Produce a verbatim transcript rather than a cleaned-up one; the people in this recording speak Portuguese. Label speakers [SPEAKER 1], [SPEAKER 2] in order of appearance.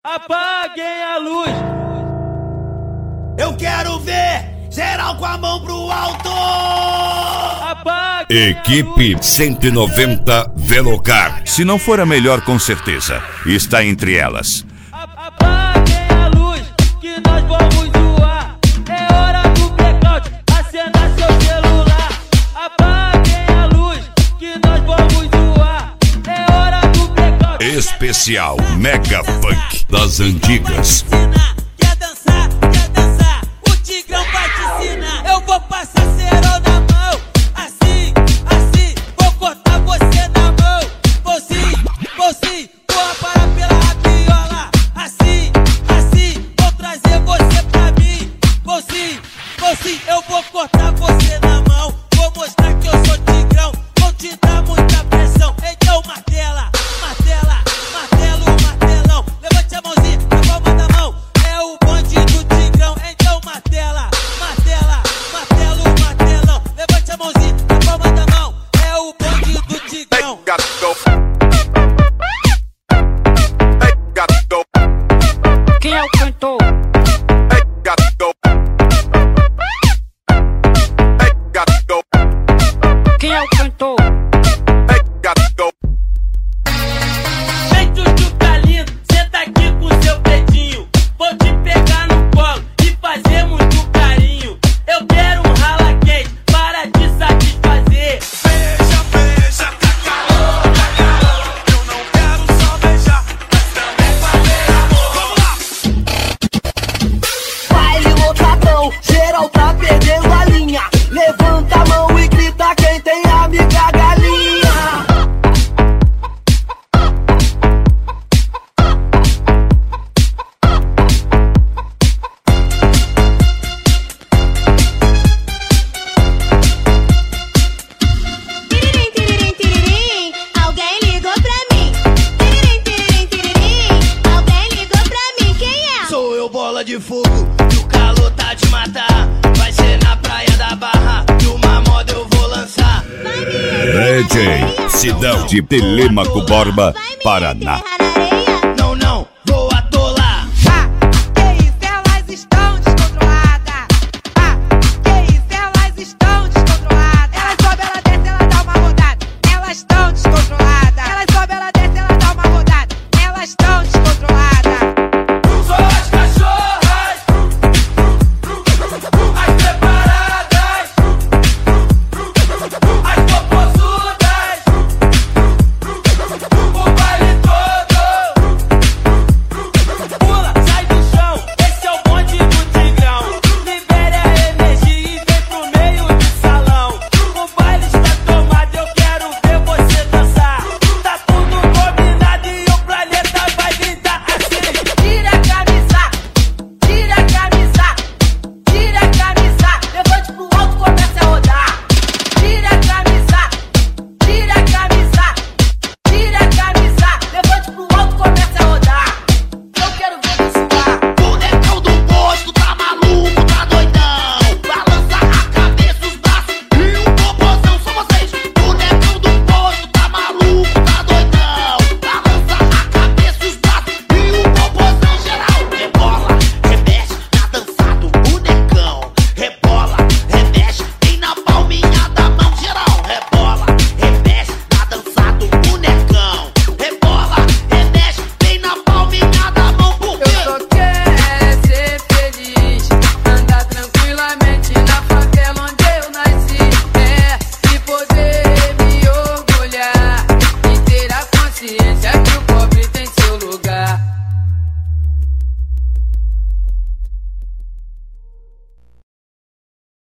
[SPEAKER 1] Apaguem a luz.
[SPEAKER 2] Eu quero ver geral com a mão pro alto.
[SPEAKER 1] Apaguem
[SPEAKER 3] Equipe cento e noventa Velocar. Se não for a melhor, com certeza está entre elas.
[SPEAKER 1] Apaguem a luz, que nós vamos zoar. É hora do blackout, acenda seu celular. Apaguem a luz, que nós vamos zoar. É hora do blackout.
[SPEAKER 3] Especial Mega Funk das antigas.
[SPEAKER 2] Quer dançar, quer dançar, o Tigrão vai te ensinar. Eu vou passar cerol na mão, assim, assim, vou cortar você na mão. Vou sim, vou sim, vou aparar pela rabiola. Assim, assim, vou trazer você pra mim. Vou sim, vou sim, eu vou cortar você na mão. Vou mostrar que eu sou Tigrão, vou te dar muita pressão. Então martela, martela, martelo, martelão. Levante a mãozinha, a palma da mão. É o bonde do Tigrão, então martela, martela, martelo, martelão. Levante a mãozinha, a palma da mão. É o bonde do Tigrão.
[SPEAKER 4] Quem é o cantor? Quem é o cantor?
[SPEAKER 2] Vem, Chuchu tá lindo, senta aqui com seu dedinho. Vou te pegar no colo e fazer muito carinho. Eu quero um rala quente para te satisfazer.
[SPEAKER 5] Beija, beija, tá calor, tá calor. Eu não quero só beijar, mas também fazer amor. Vamos lá!
[SPEAKER 6] Baile lotadão, geral tá perdendo a linha. Levanta a mão e grita quem tem amiga galinha.
[SPEAKER 7] Tiririm, tiririm, tiririm, alguém ligou pra mim. Tiririm, tiririm, tiririm, alguém ligou pra mim. Quem é?
[SPEAKER 6] Sou eu, bola de fogo, e o calor tá de matar. Vai ser na praia da Barra, e uma moda eu vou lançar.
[SPEAKER 7] Vai me
[SPEAKER 3] D J Cidão de Telêmaco Borba, Paraná.
[SPEAKER 7] enterrar na areia.